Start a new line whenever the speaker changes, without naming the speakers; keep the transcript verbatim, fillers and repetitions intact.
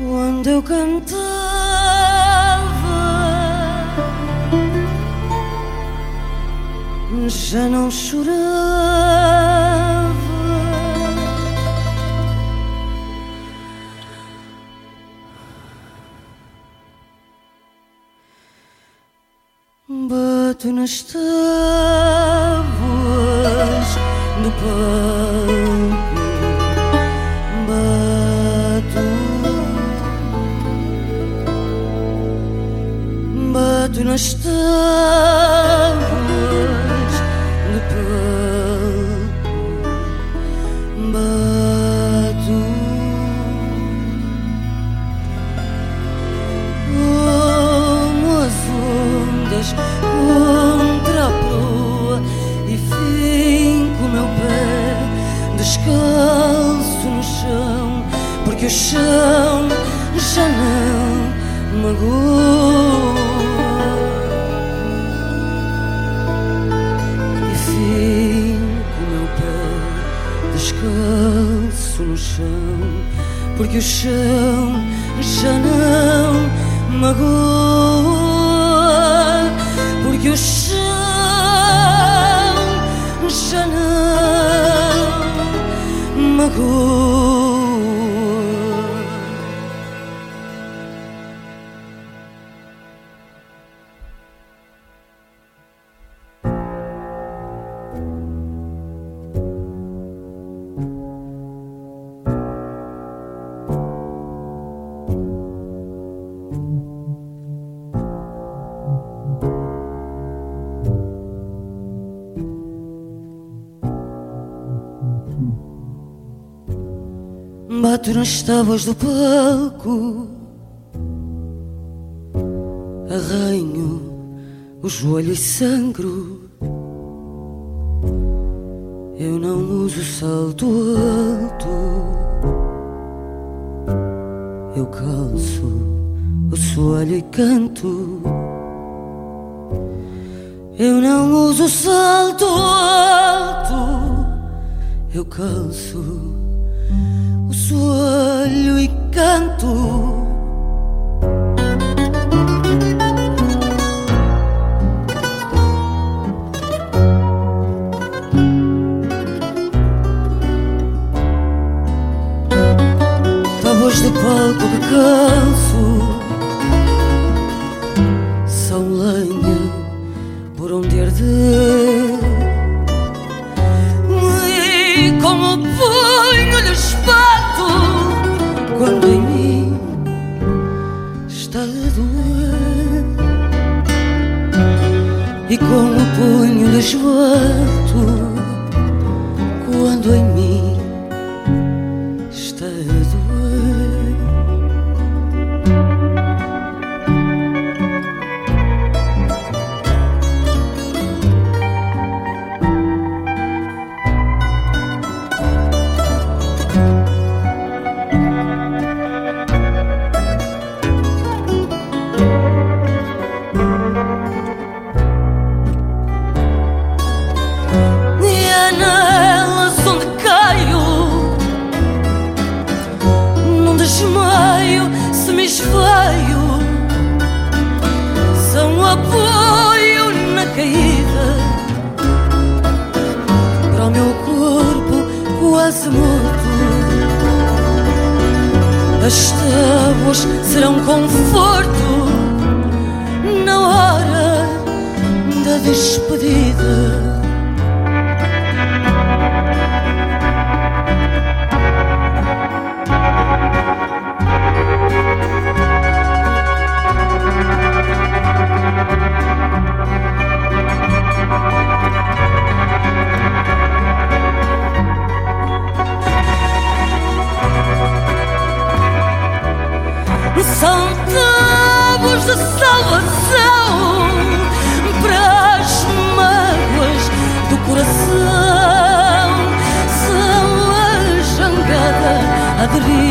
Quando eu cantava, já não chorava. Bato nas tábuas do palco, bato, bato nas tábuas do palco, bato como as ondas contra a proa e finco o meu pé descalço no chão, porque o chão já não magoa. E finco o meu pé descalço no chão, porque o chão já não magoa. Porque o chão já não magoa. Bato nas tábuas do palco, arranho o joelho e sangro. Eu não uso salto alto, eu calço o soalho e canto. Eu não uso salto alto, eu calço o soalho e canto. Tábuas de palco que calço são lenha por onde arder, e como punho-lhes bato quando em mim está a doer. E como punho-lhes bato quando em mim está a doer. Se me esvaio, são apoio na caída para o meu corpo quase morto. As tábuas serão conforto na hora da despedida. São tábuas de salvação para as mágoas do coração. São a jangada a deriva